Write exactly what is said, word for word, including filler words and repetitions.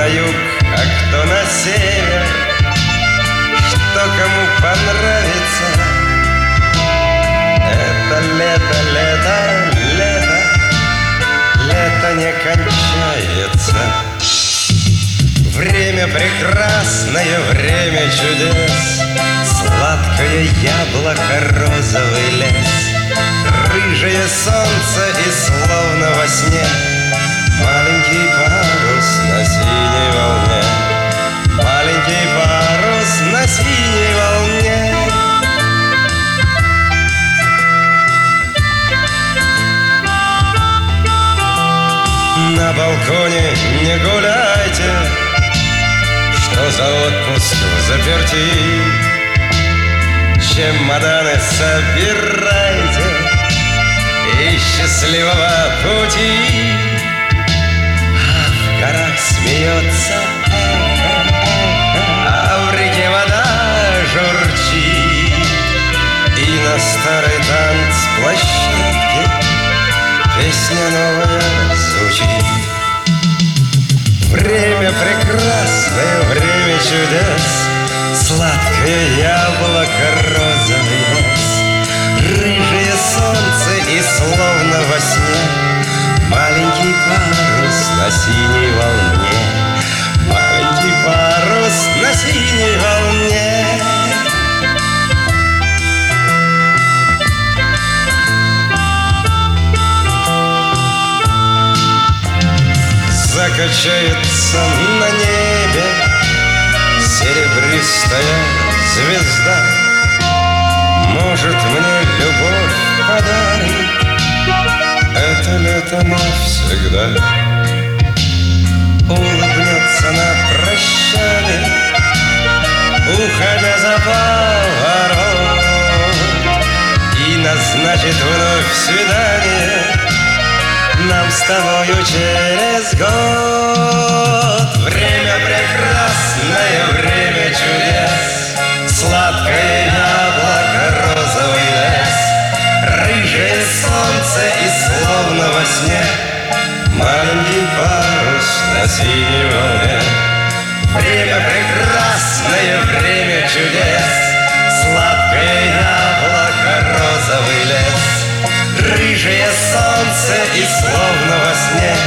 на юг, а кто на север, что кому понравится. Это лето, лето, лето, лето не кончается. Время прекрасное, время чудес, сладкое яблоко, розовый лес, рыжее солнце и словно во сне маленький парус на синей волне, маленький парус на синей волне. На балконе не гуляйте, что за отпуск взаперти. Чемоданы собирайте и счастливого пути. А в горах смеется эхо, а в реке вода журчит, и на старой танцплощадке песня новая звучит. Время прекрасное, время чудес, сладкое яблоко, розовый лес, рыжее солнце и словно во сне маленький парус на синей волне, маленький парус на синей волне. Закачается на небе серебристая звезда. Может, мне любовь подарит это лето навсегда. Улыбнется на прощание, уходя за поворот, и назначит вновь свидание нам с тобою через год. Время прекрасное, время чудес, сладкое яблоко, розовый лес, рыжее солнце и словно во сне маленький парус на синей волне. Время прекрасное, время чудес, сладкое яблоко, розовый лес, рыжее солнце и словно во сне